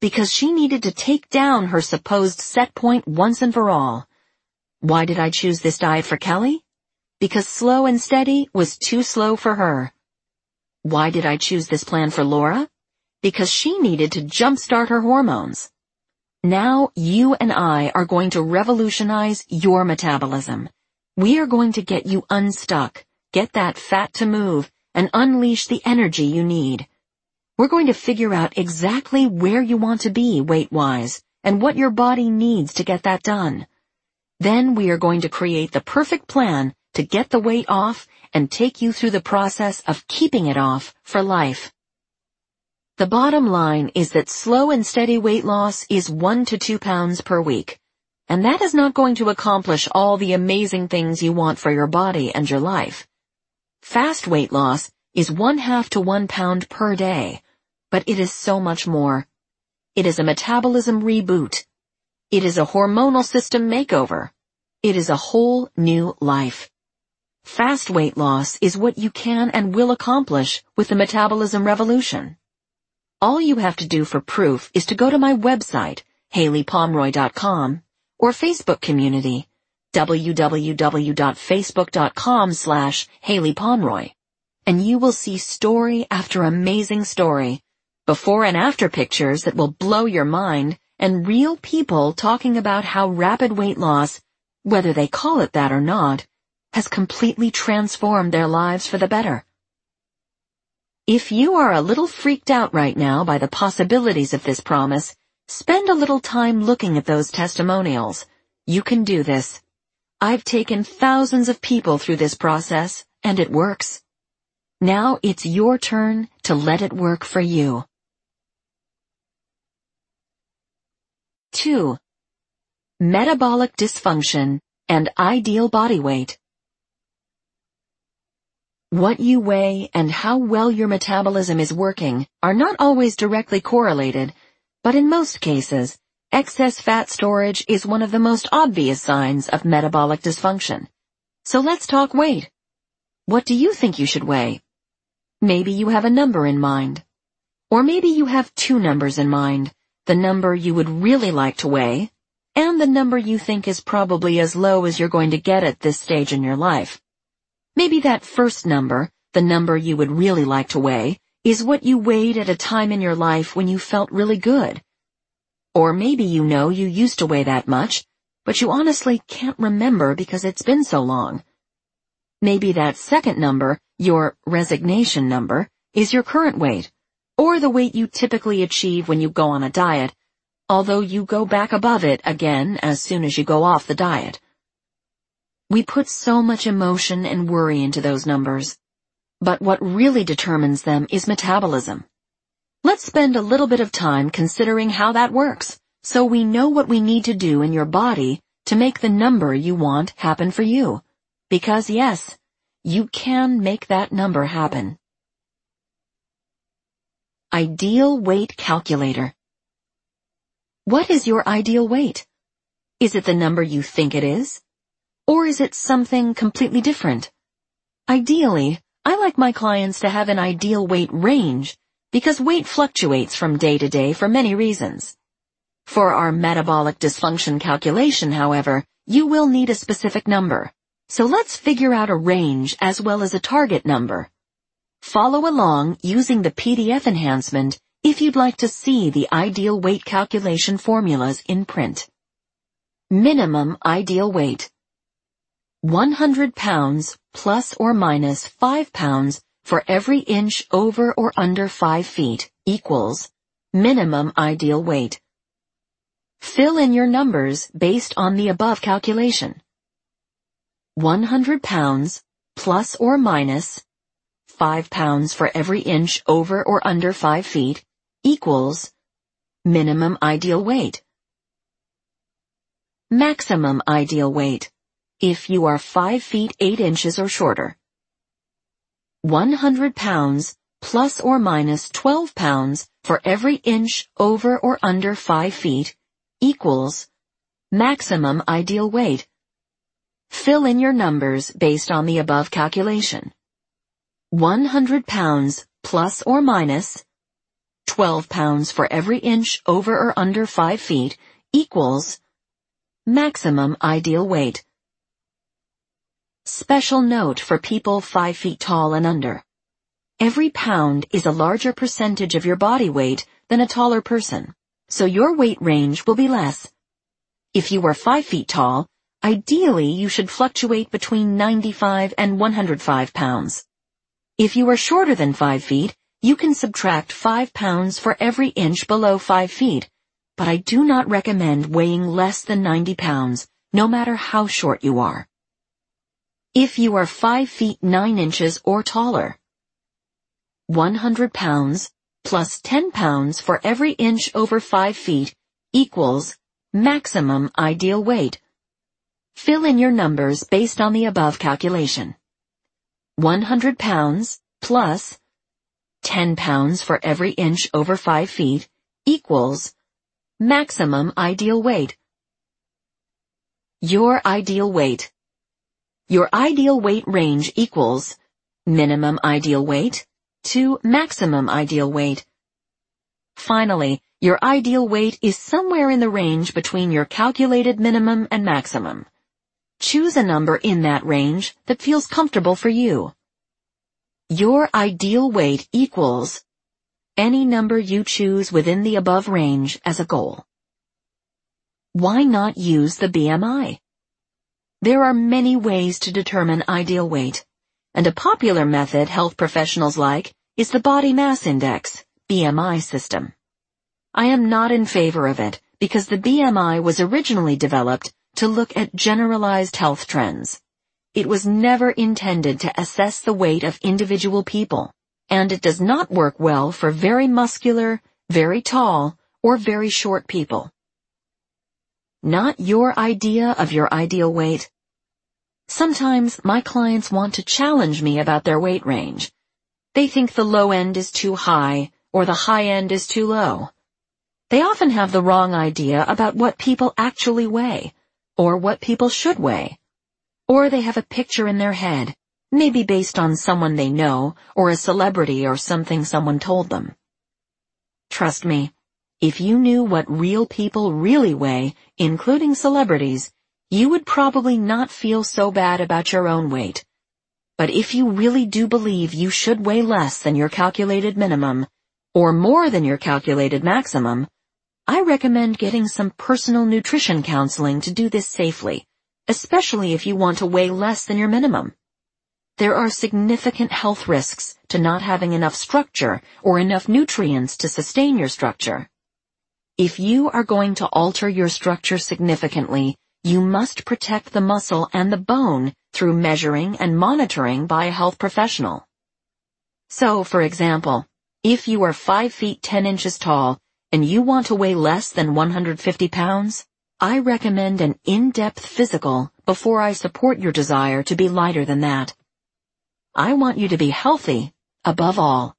Because she needed to take down her supposed set point once and for all. Why did I choose this diet for Kelly? Because slow and steady was too slow for her. Why did I choose this plan for Laura? Because she needed to jumpstart her hormones. Now you and I are going to revolutionize your metabolism. We are going to get you unstuck, get that fat to move, and unleash the energy you need. We're going to figure out exactly where you want to be weight-wise and what your body needs to get that done. Then we are going to create the perfect plan to get the weight off and take you through the process of keeping it off for life. The bottom line is that slow and steady weight loss is one to two pounds per week, and that is not going to accomplish all the amazing things you want for your body and your life. Fast weight loss is one half to one pound per day, but it is so much more. It is a metabolism reboot. It is a hormonal system makeover. It is a whole new life. Fast weight loss is what you can and will accomplish with the metabolism revolution. All you have to do for proof is to go to my website, Haley Pomeroy dot com, or Facebook community, w w w dot facebook dot com slash Haley Pomeroy, and you will see story after amazing story, before and after pictures that will blow your mind, and real people talking about how rapid weight loss, whether they call it that or not, has completely transformed their lives for the better. If you are a little freaked out right now by the possibilities of this promise, spend a little time looking at those testimonials. You can do this. I've taken thousands of people through this process, and it works. Now it's your turn to let it work for you. two. Metabolic dysfunction and ideal body weight. What you weigh and how well your metabolism is working are not always directly correlated, but in most cases, excess fat storage is one of the most obvious signs of metabolic dysfunction. So let's talk weight. What do you think you should weigh? Maybe you have a number in mind. Or maybe you have two numbers in mind, the number you would really like to weigh, and the number you think is probably as low as you're going to get at this stage in your life. Maybe that first number, the number you would really like to weigh, is what you weighed at a time in your life when you felt really good. Or maybe you know you used to weigh that much, but you honestly can't remember because it's been so long. Maybe that second number, your resignation number, is your current weight, or the weight you typically achieve when you go on a diet, although you go back above it again as soon as you go off the diet. We put so much emotion and worry into those numbers, but what really determines them is metabolism. Let's spend a little bit of time considering how that works, so we know what we need to do in your body to make the number you want happen for you. Because yes, you can make that number happen. Ideal weight calculator. What is your ideal weight? Is it the number you think it is? Or is it something completely different? Ideally, I like my clients to have an ideal weight range because weight fluctuates from day to day for many reasons. For our metabolic dysfunction calculation, however, you will need a specific number. So let's figure out a range as well as a target number. Follow along using the P D F enhancement if you'd like to see the ideal weight calculation formulas in print. Minimum ideal weight. one hundred pounds plus or minus five pounds for every inch over or under five feet equals minimum ideal weight. Fill in your numbers based on the above calculation. one hundred pounds plus or minus five pounds for every inch over or under five feet equals minimum ideal weight. Maximum ideal weight, if you are five feet eight inches or shorter. one hundred pounds plus or minus twelve pounds for every inch over or under five feet equals maximum ideal weight. Fill in your numbers based on the above calculation. one hundred pounds plus or minus twelve pounds for every inch over or under five feet equals maximum ideal weight. Special note for people five feet tall and under. Every pound is a larger percentage of your body weight than a taller person, so your weight range will be less. If you are five feet tall, ideally you should fluctuate between ninety-five and one hundred five pounds. If you are shorter than five feet, you can subtract five pounds for every inch below five feet, but I do not recommend weighing less than ninety pounds, no matter how short you are. If you are five feet nine inches or taller, one hundred pounds plus ten pounds for every inch over five feet equals maximum ideal weight. Fill in your numbers based on the above calculation. one hundred pounds plus ten pounds for every inch over five feet equals maximum ideal weight. Your ideal weight. Your ideal weight range equals minimum ideal weight to maximum ideal weight. Finally, your ideal weight is somewhere in the range between your calculated minimum and maximum. Choose a number in that range that feels comfortable for you. Your ideal weight equals any number you choose within the above range as a goal. Why not use the B M I? There are many ways to determine ideal weight, and a popular method health professionals like is the Body Mass Index, B M I system. I am not in favor of it because the B M I was originally developed to look at generalized health trends. It was never intended to assess the weight of individual people, and it does not work well for very muscular, very tall, or very short people. Not your idea of your ideal weight. Sometimes my clients want to challenge me about their weight range. They think the low end is too high, or the high end is too low. They often have the wrong idea about what people actually weigh, or what people should weigh. Or they have a picture in their head, maybe based on someone they know, or a celebrity or something someone told them. Trust me, if you knew what real people really weigh, including celebrities, you would probably not feel so bad about your own weight. But if you really do believe you should weigh less than your calculated minimum, or more than your calculated maximum, I recommend getting some personal nutrition counseling to do this safely, especially if you want to weigh less than your minimum. There are significant health risks to not having enough structure or enough nutrients to sustain your structure. If you are going to alter your structure significantly, you must protect the muscle and the bone through measuring and monitoring by a health professional. So, for example, if you are five feet ten inches tall and you want to weigh less than one hundred fifty pounds, I recommend an in-depth physical before I support your desire to be lighter than that. I want you to be healthy, above all.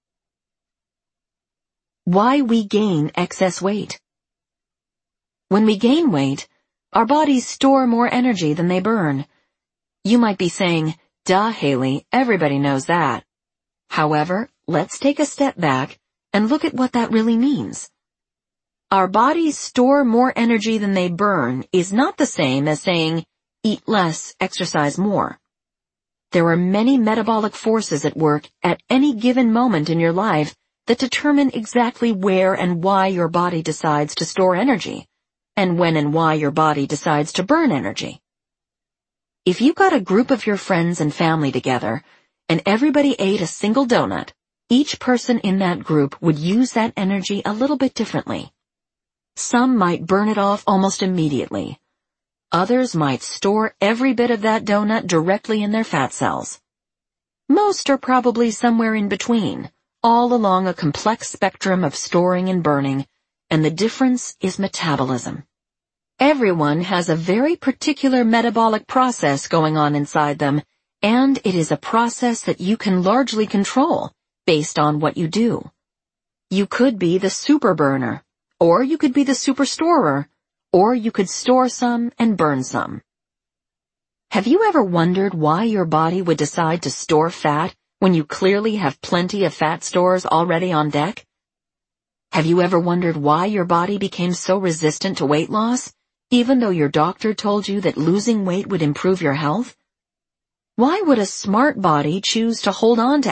Why we gain excess weight. When we gain weight, our bodies store more energy than they burn. You might be saying, duh, Haley, everybody knows that. However, let's take a step back and look at what that really means. Our bodies store more energy than they burn is not the same as saying, eat less, exercise more. There are many metabolic forces at work at any given moment in your life that determine exactly where and why your body decides to store energy, and when and why your body decides to burn energy. If you got a group of your friends and family together, and everybody ate a single donut, each person in that group would use that energy a little bit differently. Some might burn it off almost immediately. Others might store every bit of that donut directly in their fat cells. Most are probably somewhere in between, all along a complex spectrum of storing and burning, and the difference is metabolism. Everyone has a very particular metabolic process going on inside them, and it is a process that you can largely control based on what you do. You could be the super burner, or you could be the super storer, or you could store some and burn some. Have you ever wondered why your body would decide to store fat when you clearly have plenty of fat stores already on deck? Have you ever wondered why your body became so resistant to weight loss, even though your doctor told you that losing weight would improve your health? Why would a smart body choose to hold on to